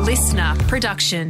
listener production.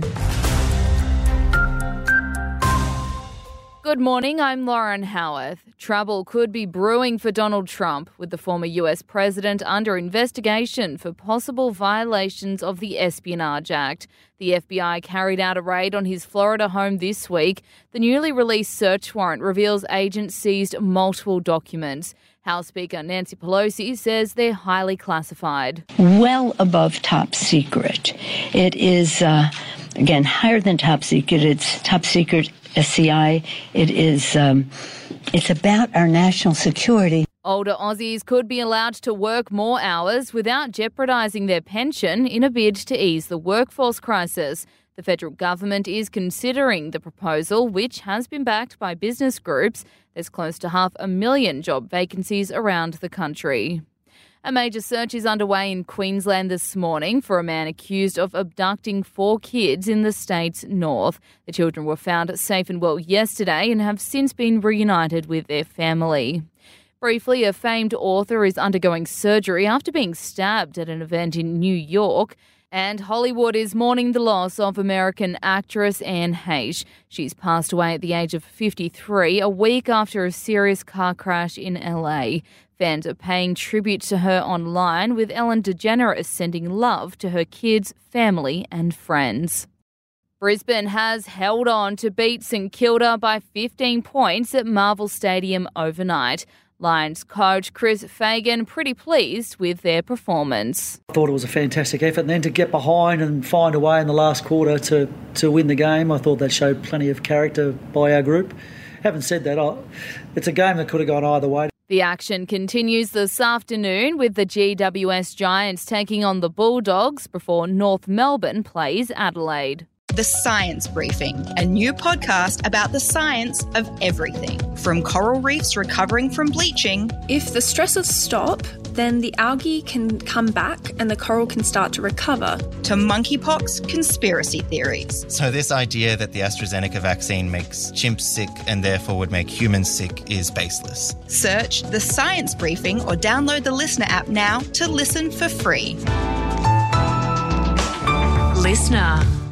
Good morning, I'm Lauren Howarth. Trouble could be brewing for Donald Trump, with the former US president under investigation for possible violations of the Espionage Act. The FBI carried out a raid on his Florida home this week. The newly released search warrant reveals agents seized multiple documents. House Speaker Nancy Pelosi says they're highly classified. Well above top secret. It is, again, higher than top secret. It's top secret SCI. It is, it's about our national security. Older Aussies could be allowed to work more hours without jeopardising their pension in a bid to ease the workforce crisis. The federal government is considering the proposal, which has been backed by business groups. There's close to 500,000 job vacancies around the country. A major search is underway in Queensland this morning for a man accused of abducting 4 kids in the state's north. The children were found safe and well yesterday and have since been reunited with their family. Briefly, a famed author is undergoing surgery after being stabbed at an event in New York. And Hollywood is mourning the loss of American actress Anne Heche. She's passed away at the age of 53, a week after a serious car crash in LA. Fans are paying tribute to her online, with Ellen DeGeneres sending love to her kids, family and friends. Brisbane has held on to beat St Kilda by 15 points at Marvel Stadium overnight. Lions coach Chris Fagan pretty pleased with their performance. I thought it was a fantastic effort, and then to get behind and find a way in the last quarter to win the game, I thought that showed plenty of character by our group. Having said that, it's a game that could have gone either way. The action continues this afternoon with the GWS Giants taking on the Bulldogs before North Melbourne plays Adelaide. The Science Briefing, a new podcast about the science of everything. From coral reefs recovering from bleaching. If the stressors stop, then the algae can come back and the coral can start to recover. To monkeypox conspiracy theories. So this idea that the AstraZeneca vaccine makes chimps sick and therefore would make humans sick is baseless. Search The Science Briefing or download the Listener app now to listen for free. Listener.